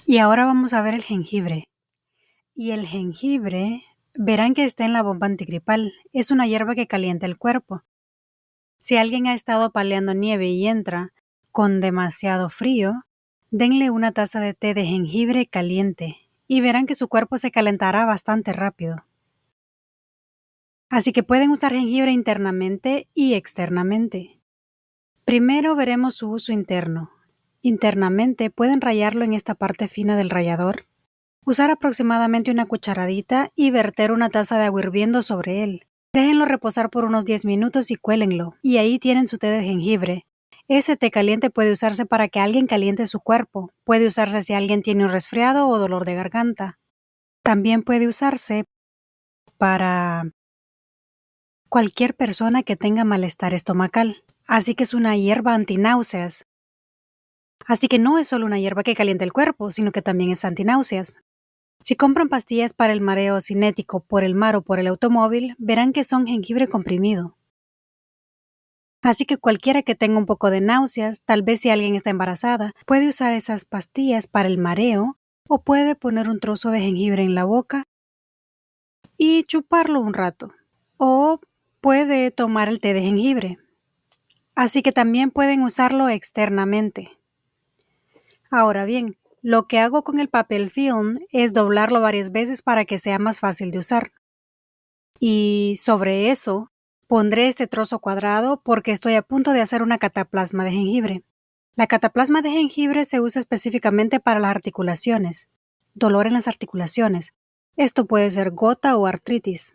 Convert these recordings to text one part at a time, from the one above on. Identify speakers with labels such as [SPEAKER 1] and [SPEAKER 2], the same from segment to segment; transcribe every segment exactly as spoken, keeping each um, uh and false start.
[SPEAKER 1] Y ahora vamos a ver el jengibre. Y el jengibre, verán que está en la bomba antigripal. Es una hierba que calienta el cuerpo. Si alguien ha estado paleando nieve y entra con demasiado frío, denle una taza de té de jengibre caliente y verán que su cuerpo se calentará bastante rápido. Así que pueden usar jengibre internamente y externamente. Primero veremos su uso interno. Internamente pueden rallarlo en esta parte fina del rallador, usar aproximadamente una cucharadita y verter una taza de agua hirviendo sobre él. Déjenlo reposar por unos diez minutos y cuélenlo, y ahí tienen su té de jengibre. Ese té caliente puede usarse para que alguien caliente su cuerpo, puede usarse si alguien tiene un resfriado o dolor de garganta. También puede usarse para cualquier persona que tenga malestar estomacal. Así que es una hierba antináuseas. Así que no es solo una hierba que calienta el cuerpo, sino que también es antináuseas. Si compran pastillas para el mareo cinético por el mar o por el automóvil, verán que son jengibre comprimido. Así que cualquiera que tenga un poco de náuseas, tal vez si alguien está embarazada, puede usar esas pastillas para el mareo o puede poner un trozo de jengibre en la boca y chuparlo un rato. O puede tomar el té de jengibre. Así que también pueden usarlo externamente. Ahora bien, lo que hago con el papel film es doblarlo varias veces para que sea más fácil de usar. Y sobre eso, pondré este trozo cuadrado porque estoy a punto de hacer una cataplasma de jengibre. La cataplasma de jengibre se usa específicamente para las articulaciones, dolor en las articulaciones. Esto puede ser gota o artritis.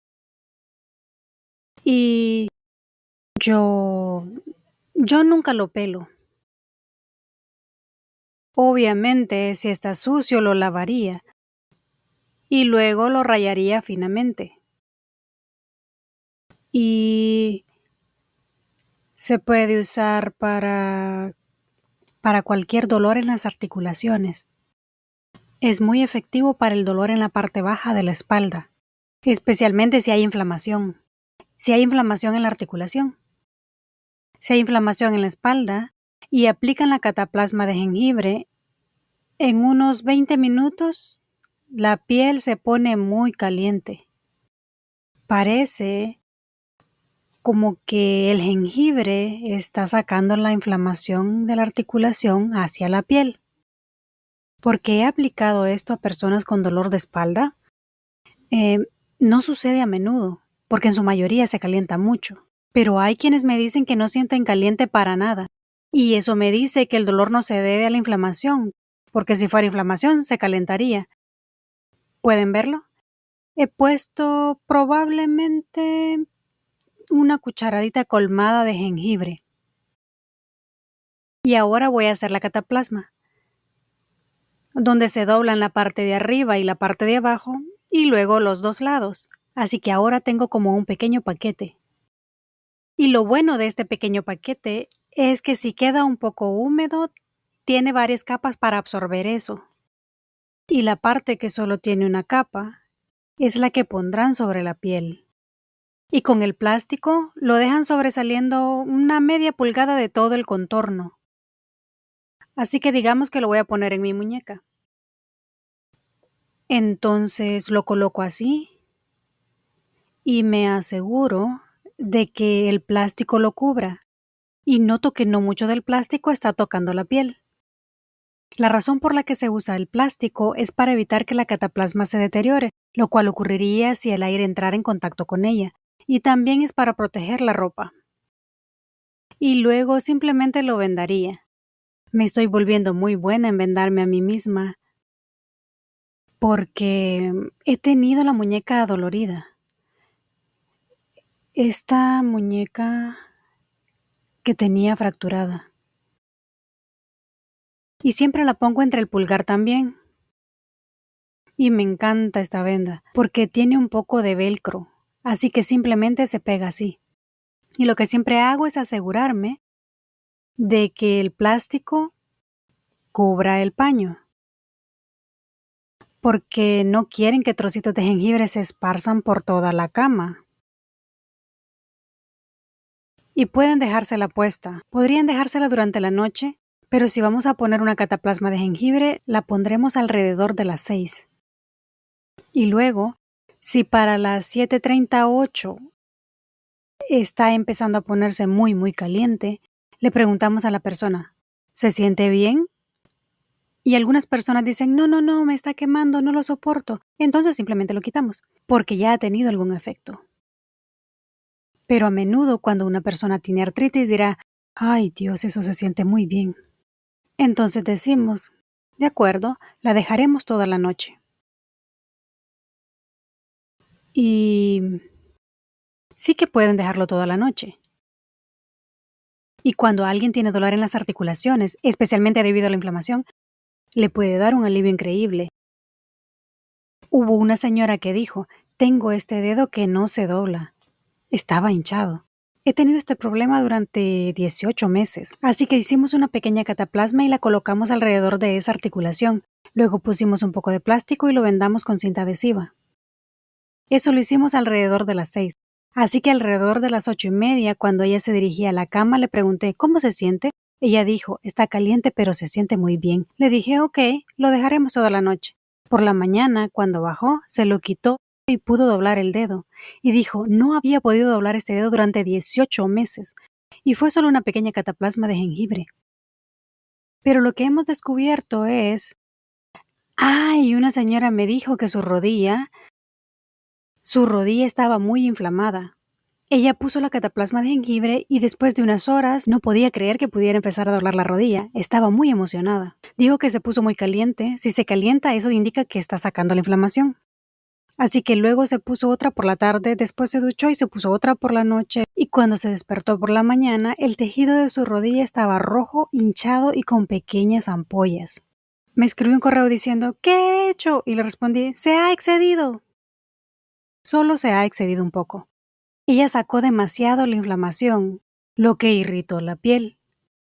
[SPEAKER 1] Y yo, yo nunca lo pelo. Obviamente, si está sucio, lo lavaría y luego lo rallaría finamente. Y se puede usar para, para cualquier dolor en las articulaciones. Es muy efectivo para el dolor en la parte baja de la espalda, especialmente si hay inflamación. Si hay inflamación en la articulación. Si hay inflamación en la espalda y aplican la cataplasma de jengibre, en unos veinte minutos la piel se pone muy caliente. Parece como que el jengibre está sacando la inflamación de la articulación hacia la piel. Porque he aplicado esto a personas con dolor de espalda, eh, no sucede a menudo, porque en su mayoría se calienta mucho. Pero hay quienes me dicen que no sienten caliente para nada. Y eso me dice que el dolor no se debe a la inflamación, porque si fuera inflamación se calentaría. ¿Pueden verlo? He puesto probablemente una cucharadita colmada de jengibre. Y ahora voy a hacer la cataplasma, donde se doblan la parte de arriba y la parte de abajo, y luego los dos lados. Así que ahora tengo como un pequeño paquete. Y lo bueno de este pequeño paquete es que si queda un poco húmedo, tiene varias capas para absorber eso. Y la parte que solo tiene una capa es la que pondrán sobre la piel. Y con el plástico lo dejan sobresaliendo una media pulgada de todo el contorno. Así que digamos que lo voy a poner en mi muñeca. Entonces lo coloco así y me aseguro de que el plástico lo cubra. Y noto que no mucho del plástico está tocando la piel. La razón por la que se usa el plástico es para evitar que la cataplasma se deteriore, lo cual ocurriría si el aire entrara en contacto con ella, y también es para proteger la ropa. Y luego simplemente lo vendaría. Me estoy volviendo muy buena en vendarme a mí misma, porque he tenido la muñeca adolorida. Esta muñeca que tenía fracturada. Y siempre la pongo entre el pulgar también. Y me encanta esta venda, porque tiene un poco de velcro, así que simplemente se pega así. Y lo que siempre hago es asegurarme de que el plástico cubra el paño, porque no quieren que trocitos de jengibre se esparzan por toda la cama. Y pueden dejársela puesta. Podrían dejársela durante la noche, Pero si vamos a poner una cataplasma de jengibre, la pondremos alrededor de las seis. Y luego, si para las siete treinta, ocho está empezando a ponerse muy, muy caliente, le preguntamos a la persona, ¿se siente bien? Y algunas personas dicen, no, no, no, me está quemando, no lo soporto. Entonces simplemente lo quitamos, porque ya ha tenido algún efecto. Pero a menudo cuando una persona tiene artritis dirá, ay Dios, eso se siente muy bien. Entonces decimos, de acuerdo, la dejaremos toda la noche. Y sí que pueden dejarlo toda la noche. Y cuando alguien tiene dolor en las articulaciones, especialmente debido a la inflamación, le puede dar un alivio increíble. Hubo una señora que dijo, tengo este dedo que no se dobla. Estaba hinchado. He tenido este problema durante dieciocho meses, así que hicimos una pequeña cataplasma y la colocamos alrededor de esa articulación. Luego pusimos un poco de plástico y lo vendamos con cinta adhesiva. Eso lo hicimos alrededor de las seis. Así que alrededor de las ocho y media, cuando ella se dirigía a la cama, le pregunté, ¿cómo se siente? Ella dijo, está caliente pero se siente muy bien. Le dije, ok, lo dejaremos toda la noche. Por la mañana, cuando bajó, se lo quitó y pudo doblar el dedo. Y dijo, no había podido doblar este dedo durante dieciocho meses. Y fue solo una pequeña cataplasma de jengibre. Pero lo que hemos descubierto es... ¡Ay! Una señora me dijo que su rodilla... Su rodilla estaba muy inflamada. Ella puso la cataplasma de jengibre y después de unas horas no podía creer que pudiera empezar a doblar la rodilla. Estaba muy emocionada. Dijo que se puso muy caliente. Si se calienta, eso indica que está sacando la inflamación. Así que luego se puso otra por la tarde, después se duchó y se puso otra por la noche. Y cuando se despertó por la mañana, el tejido de su rodilla estaba rojo, hinchado y con pequeñas ampollas. Me escribió un correo diciendo, ¿qué he hecho? Y le respondí, se ha excedido. Solo se ha excedido un poco. Ella sacó demasiado la inflamación, lo que irritó la piel.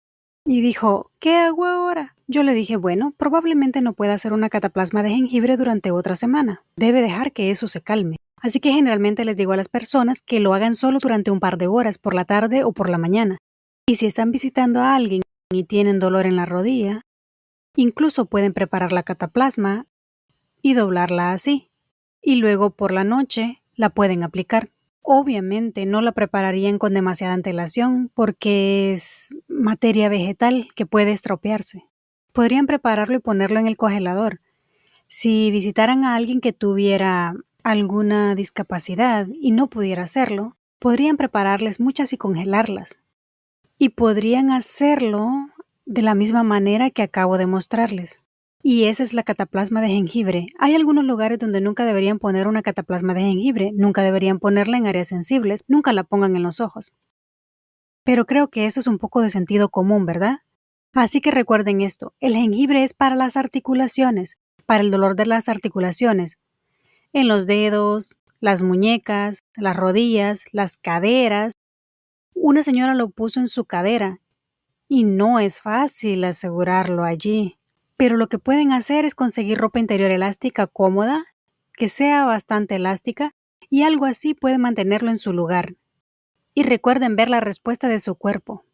[SPEAKER 1] Y dijo, ¿qué hago ahora? Yo le dije, bueno, probablemente no pueda hacer una cataplasma de jengibre durante otra semana. Debe dejar que eso se calme. Así que generalmente les digo a las personas que lo hagan solo durante un par de horas, por la tarde o por la mañana. Y si están visitando a alguien y tienen dolor en la rodilla, incluso pueden preparar la cataplasma y doblarla así. Y luego por la noche la pueden aplicar. Obviamente no la prepararían con demasiada antelación porque es materia vegetal que puede estropearse. Podrían prepararlo y ponerlo en el congelador. Si visitaran a alguien que tuviera alguna discapacidad y no pudiera hacerlo, podrían prepararles muchas y congelarlas. Y podrían hacerlo de la misma manera que acabo de mostrarles. Y esa es la cataplasma de jengibre. Hay algunos lugares donde nunca deberían poner una cataplasma de jengibre, nunca deberían ponerla en áreas sensibles, nunca la pongan en los ojos. Pero creo que eso es un poco de sentido común, ¿verdad? Así que recuerden esto, el jengibre es para las articulaciones, para el dolor de las articulaciones, en los dedos, las muñecas, las rodillas, las caderas. Una señora lo puso en su cadera y no es fácil asegurarlo allí. Pero lo que pueden hacer es conseguir ropa interior elástica cómoda, que sea bastante elástica, y algo así puede mantenerlo en su lugar. Y recuerden ver la respuesta de su cuerpo.